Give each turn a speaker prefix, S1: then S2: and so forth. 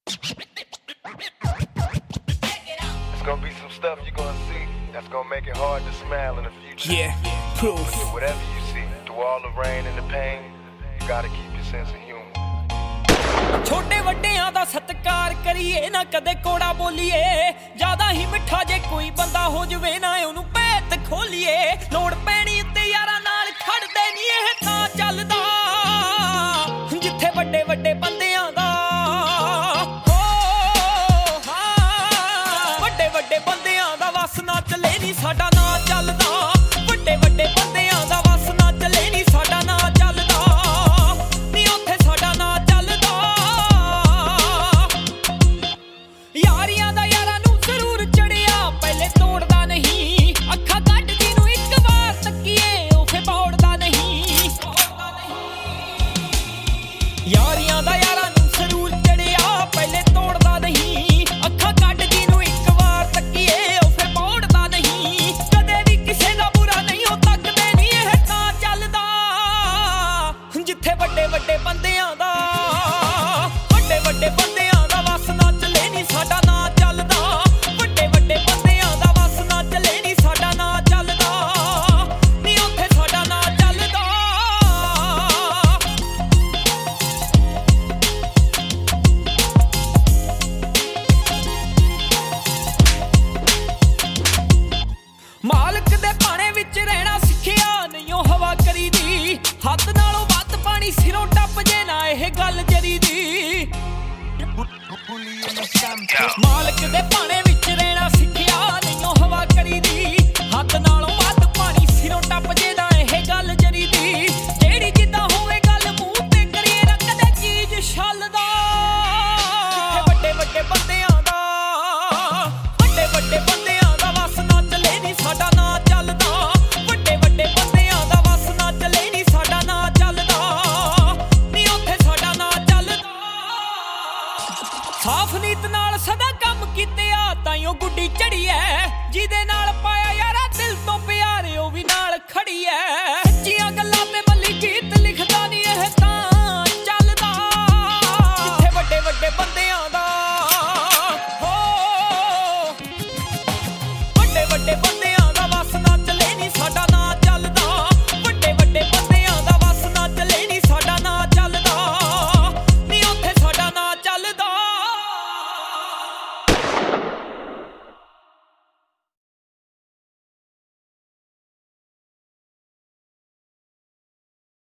S1: gonna be some stuff you're gonna see that's gonna make it hard to smile in the future.
S2: Yeah, proof.
S1: So whatever you see, through all the rain and the pain, you gotta keep your sense of humor.
S2: ਛੋਟੇ ਵੱਡਿਆਂ ਦਾ ਸਤਿਕਾਰ ਕਰੀਏ ਨਾ ਕਦੇ ਕੋੜਾ ਬੋਲੀਏ ਜ਼ਿਆਦਾ ਹੀ ਮਿੱਠਾ ਜੇ ਕੋਈ ਬੰਦਾ ਹੋ ਜਵੇ ਨਾ ਉਹਨੂੰ ਭੇਤ ਖੋਲੀਏ ਲੋੜ ਪੈਣੀ ਉੱਤੇ ਯਾਰਾਂ ਨਾਲ ਖੜਦੇ ਨਹੀਂ ਇਹ ਤਾਂ ਚੱਲਦਾ ਜਿੱਥੇ ਵੱਡੇ ਵੱਡੇ ਬੰਦਿਆਂ ਦਾ ਵੱਡੇ ਵੱਡੇ ਬੰਦਿਆਂ ਦਾ ਵਸ ਨਾ ਚੱਲੇ ਨਹੀਂ ਸਾਡਾ ਨਾਂ ਚੱਲਦਾ ਵੱਡੇ ਵੱਡੇ ਬੰਦਿਆਂ ਦਾ ਵਸ ਨਾ ਚੱਲੇ ਨਹੀਂ ਸਾਡਾ ਨਾਂ ਚੱਲਦਾ ਨਹੀਂ ਉੱਥੇ ਸਾਡਾ ਨਾਂ ਚੱਲਦਾ ਯਾਰੀਆਂ ਦਾ ਯਾਰਾਂ ਨੂੰ ਜ਼ਰੂਰ ਚੜਿਆ ਪਹਿਲੇ ਤੋੜਦਾ ਨਹੀਂ ਅੱਖਾਂ ਕੱਢ ਜਿਹਨੂੰ ਇੱਕ ਵਾਰ ਤੱਕੀਏ ਉਹ ਫੇ ਬੋੜਦਾ ਨਹੀਂ ਯਾਰੀਆਂ ਦਾ ਯਾਰਾਂ ਨੂੰ ਜ਼ਰੂਰ ਚੜਿਆ ਪਹਿਲੇ ਤੋੜਦਾ ਨਹੀਂ ਅੱਖਾਂ ਕੱਢ ਜਿਹਨੂੰ ਇੱਕ ਵਾਰ ਤੱਕੀਏ ਉਹ ਫੇ ਬੋੜਦਾ ਨਹੀਂ ਕਦੇ ਵੀ ਕਿਸੇ ਦਾ ਬੁਰਾ ਨਹੀਂ ਉਹ ਤੱਕਦੇ ਨਹੀਂ ਇਹ ਤਾਂ ਚੱਲਦਾ ਜਿੱਥੇ ਵੱਡੇ ਵੱਡੇ ਬੰਦਿਆਂ ਦਾ ਵੱਡੇ ਵੱਡੇ ਬੰਦਿਆਂ ਦਾ ਵਸ ਨਾ ਚੱਲੇ ਨਹੀਂ ਸਾਡਾ ਨਾਂ ਚੱਲਦਾ ਵੱਡੇ ਵੱਡੇ ਬੰਦਿਆਂ ਦਾ ਵਸ ਨਾ ਚੱਲੇ ਨਹੀਂ ਸਾਡਾ ਨਾਂ ਚੱਲਦਾ ਨਹੀਂ ਉੱਥੇ ਸਾਡਾ ਨਾਂ ਚੱਲਦਾ ਮਾਲਕ ਦੇ ਪਾਣੇ ਵਿੱਚ ਰਹਿਣਾ ਸਿੱਖਿਆ ਨਹੀਂ ਉਹ ਹਵਾ ਕਰੀਦੀ ਹੱਦ ਨਾਲੋਂ ਵੱਧ ਪਾਣੀ ਸਿਰੋਂ ਟੱਪ ਜੇ ਨਾ ਇਹ ਗੱਲ ਜਰੀ ਦੀ ਮਾਲਕ ਦੇ ਪਾਣੇ ਵਿੱਚ ਰਹਿਣਾ ਸਿੱਖਿਆ ਨਹੀਂ ਉਹ ਹਵਾ ਕਰੀਦੀ ਹੱਦ ਨਾਲੋਂ ਵੱਧ ਪਾਣੀ ਸਿਰੋਂ ਟੱਪ ਜੇ ਨਾ ਇਹ ਗੱਲ ਜਰੀ ਦੀ ਜਿਹੜੀ ਜਿੱਦਾਂ ਹੋਵੇ ਗੱਲ ਮੂੰਹ ਤੇ ਕਰੀਏ ਨਾ ਕਦੇ ਚੀਜ਼ ਛੱਲਦਾ ਵੱਡੇ ਵੱਡੇ ਬੰਦਿਆਂ ਦਾ ਵੱਡੇ ਵੱਡੇ ਬੰਦਿਆਂ ਦਾ ਵਸ ਨਾ ਚੱਲੇ ਨਹੀਂ ਸਾਡਾ ਨਾਂ ਚੱਲਦਾ ਵੱਡੇ ਵੱਡੇ ਬੰਦਿਆਂ ਦਾ ਵਸ ਨਾ ਚੱਲੇ ਨਹੀਂ ਸਾਡਾ ਨਾਂ ਚੱਲਦਾ ਨਹੀਂ ਉੱਥੇ ਸਾਡਾ ਨਾਂ ਚੱਲਦਾ ਸਾਫ਼ ਨੀਤ ਨਾਲ ਸਦਾ ਕੰਮ ਕੀਤੇ ਆ ਤਾਈਓ ਗੁੱਡੀ ਚੜੀ ਐ ਜਿਹਦੇ ਨਾਲ ਪਾਇਆ ਯਾਰਾ ਦਿਲ ਤੋਂ ਪਿਆਰ ਉਹ ਵੀ ਨਾਲ ਖੜੀ ਐ